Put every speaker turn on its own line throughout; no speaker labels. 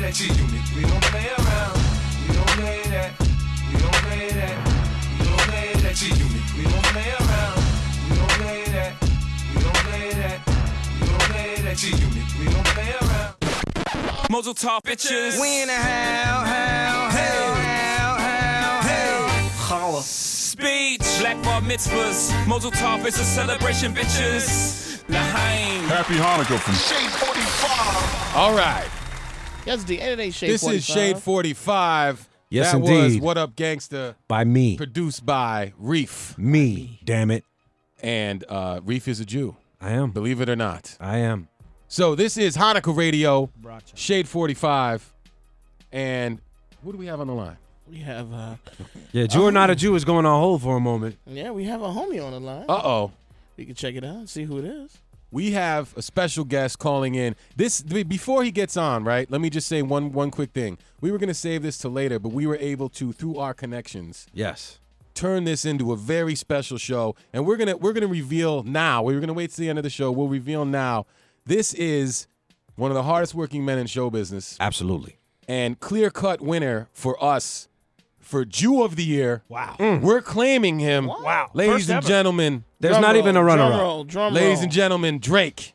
that G-Unit. We don't play around. We don't play that. We don't play that. We don't play that G-Unit. We don't play around. We don't play that. We don't play that. We don't play that G-Unit. We don't play around.
Mosul Talk bitches.
We in the house.
Holla. Speech. Black bar mitzvahs. Mosul Talk is a celebration, bitches. Lahaim.
Happy Hanukkah from
Shade 45.
All right.
That's the end of the Shade
This
45.
is Shade 45.
Yes,
that was
indeed.
What Up Gangsta,
By me.
produced by Reef.
Me. Damn it.
And Reef is a Jew,
I am.
believe it or not.
I am.
So this is Hanukkah Radio, Shade 45. And who do we have on the line?
We have,
Yeah, Jew or not a Jew is going on hold for a moment.
yeah, we have a homie on the line.
Uh-oh.
We can check it out and see who it is.
We have a special guest calling in. Before he gets on, right? Let me just say one quick thing. We were going to save this till later, but we were able to, through our connections,
Yes.
turn this into a very special show. And we're gonna reveal now. We were gonna wait to the end of the show. We'll reveal now. This is one of the hardest working men in show business,
Absolutely.
and clear-cut winner for us for Jew of the Year.
Wow.
We're claiming him.
Wow.
Ladies
First
and
ever.
gentlemen,
There's not even a runner-up.
Drum
ladies
roll
and gentlemen, Drake.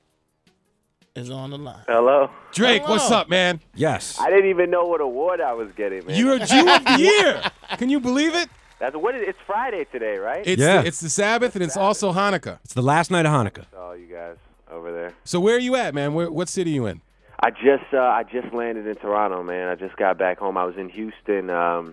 is on the line.
Hello.
Drake,
Hello.
what's up, man?
Yes.
I didn't even know what award I was getting, man.
You're Jew of the Year. Can you believe it?
That's what it's Friday today, right?
It's the Sabbath, and it's also Hanukkah.
It's the last night of Hanukkah.
All you guys over there.
So where are you at, man? What city are you in?
I just landed in Toronto, man. I just got back home. I was in Houston.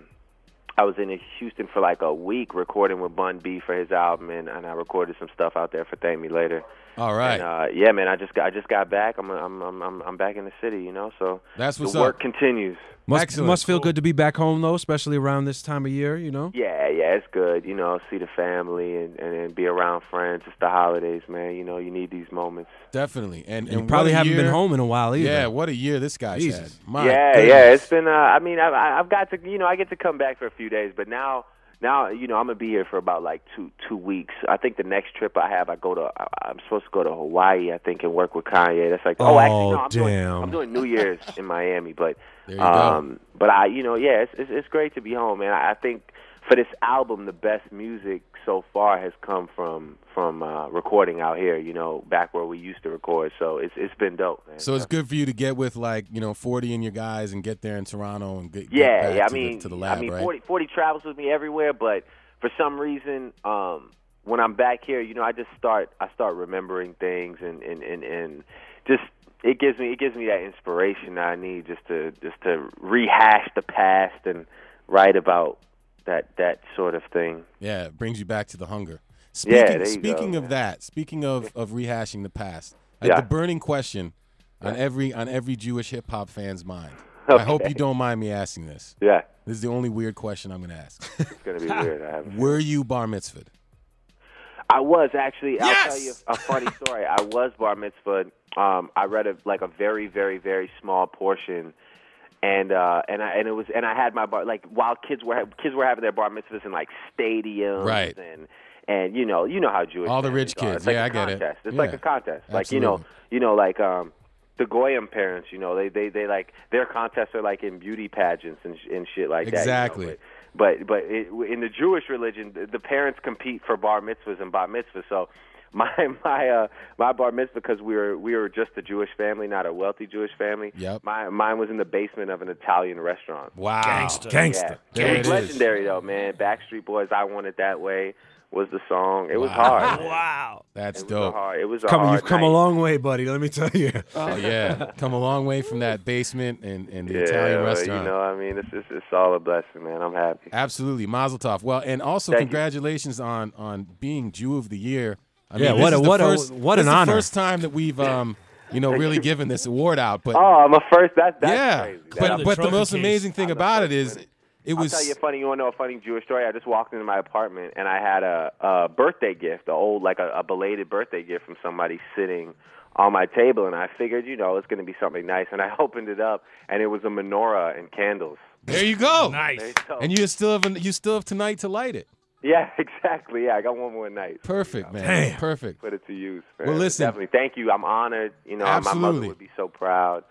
I was in Houston for like a week recording with Bun B for his album, and I recorded some stuff out there for Thank Me Later.
All right.
And, yeah, man. I just got back. I'm back in the city, you know. So
That's what's
the work
up.
continues.
Must feel good to be back home, though, especially around this time of year, you know?
Yeah, it's good. You know, see the family and be around friends. It's the holidays, man. You know, you need these moments.
Definitely. And
You probably
what a
haven't been
year-
home in a while either.
Yeah, what a year this guy's
Jesus.
had. My
Yeah,
goodness.
it's been. I mean, I've got to. You know, I get to come back for a few days, but now, you know, I'm gonna be here for about like two weeks. I think the next trip I have, I'm supposed to go to Hawaii, I think, and work with Kanye. That's like, actually, no, I'm doing New Year's in Miami, but
There you go.
but it's great to be home, man. I think for this album, the best music so far has come from recording out here, you know, back where we used to record. So it's been dope, man.
So it's good for you to get with 40 and your guys and get there in Toronto and get
Yeah,
back
I mean,
to the lab, right?
40 travels with me everywhere, but for some reason, when I'm back here, you know, I start remembering things and just it gives me that inspiration that I need just to rehash the past and write about that sort of thing.
Yeah, it brings you back to the hunger.
There you
Speaking
go,
of that, speaking of rehashing the past,
Yeah.
the burning question on every Jewish hip hop fan's mind. I hope you don't mind me asking this.
Yeah,
This is the only weird question I'm going to ask.
it's gonna be weird.
Were you bar mitzvahed?
I was actually.
Yes!
I'll tell you a funny story. I was bar mitzvahed. I read a very, very, very small portion, and I had my bar while kids were having their bar mitzvahs in like stadiums,
Right.
and you know how Jewish
All the
families
rich
are.
kids.
It's like
Yeah,
a
I get it.
contest. It's
Yeah.
like a contest. Like
Absolutely.
the Goyim parents. You know they like their contests are like in beauty pageants and shit like
Exactly.
that. You know? But in the Jewish religion, the parents compete for bar mitzvahs and bat mitzvahs. So my bar mitzvah, because we were just a Jewish family, not a wealthy Jewish family.
Yep.
Mine was in the basement of an Italian restaurant.
Wow.
Gangsta.
Yeah.
There
It was
it is.
legendary though, man. Backstreet Boys, "I Want It That Way" was the song. It was hard.
Wow.
That's
It
dope.
was a
You've
hard
come a
night.
long way, buddy, let me tell you.
Oh, yeah. Come a long way from that basement and the
Yeah,
Italian
well,
restaurant.
you know, I mean, it's all a blessing, man. I'm happy.
Absolutely. Mazel tov. Well, and also
Thank you.
congratulations on being Jew of the Year. I
Yeah,
mean,
what
this
a-
is the
what a-
first-
what
this
an
is
honor.
the first time that we've really given this award out. But
Oh, I'm a first. That's
yeah,
crazy.
but the
trophy
most
case.
amazing thing
I'm the
about it
first
is
winner.
it
I'll
was
tell you funny. You want to know a funny Jewish story? I just walked into my apartment and I had a birthday gift, a belated birthday gift from somebody sitting on my table, and I figured, you know, it's going to be something nice. And I opened it up, and it was a menorah and candles.
there you go.
Nice.
There you go.
And you still have tonight to light it.
Yeah, exactly. Yeah, I got one more night.
Perfect, man.
Damn.
Perfect.
Put it to use.
Well,
man.
listen.
Definitely. Thank you. I'm honored. You know, my mother
Absolutely.
would be so proud.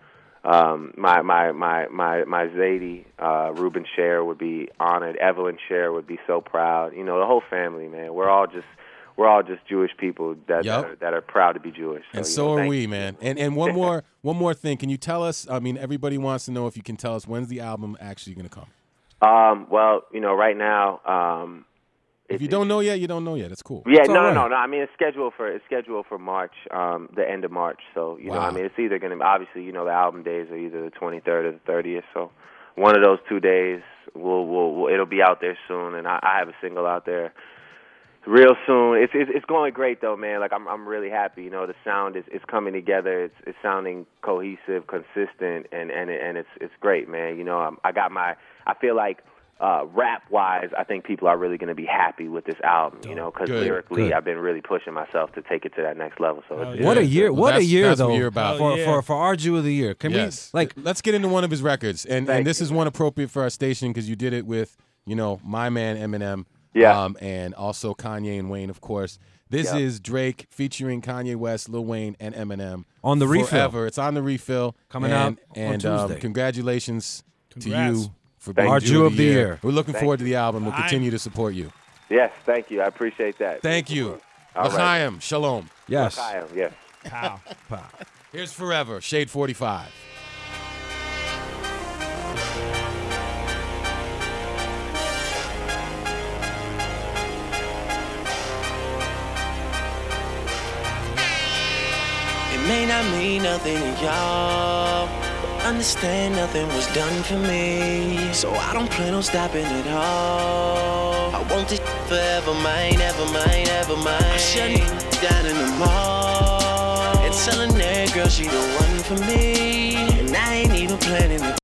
My Zadie, Ruben Scher would be honored. Evelyn Scher would be so proud. You know, the whole family, man. We're all just Jewish people that are proud to be Jewish.
And so are we, man. And one more thing. Can you tell us? I mean, everybody wants to know if you can tell us when's the album actually going to come.
Well, you know, right now.
If you don't know yet, you don't know yet. It's cool.
Yeah,
it's
no. I mean, it's scheduled for March, the end of March. So you know, I mean, it's either going to obviously, you know, the album days are either the 23rd or the 30th. So one of those 2 days, it'll be out there soon, and I have a single out there real soon. It's going great though, man. Like I'm really happy. You know, the sound is coming together. It's sounding cohesive, consistent, and it's great, man. You know, I feel like. Rap-wise, I think people are really going to be happy with this album, you know, because lyrically, I've been really pushing myself to take it to that next level. So
what a year! What a year,
that's
though,
what you're about.
For our Jew of the Year. Can we
let's get into one of his records, and this is one appropriate for our station because you did it with, you know, my man Eminem, and also Kanye and Wayne, of course. This is Drake featuring Kanye West, Lil Wayne, and Eminem
on the Refill.
Forever. It's on the Refill
coming out
on Tuesday. Congratulations to you. For
our Jew of the Year.
We're looking forward to the album. We'll continue to support you.
Yes, thank you. I appreciate that.
Thank you. L'chaim, shalom.
Yes.
L'chaim, yes.
Pow.
Here's Forever, Shade 45.
It may not mean nothing to y'all. Understand nothing was done for me, so I don't plan on stopping at all. I want this forever mine, ever mine, ever mine. I'm shutting down in the mall and telling that girl she the one for me, and I ain't even planning to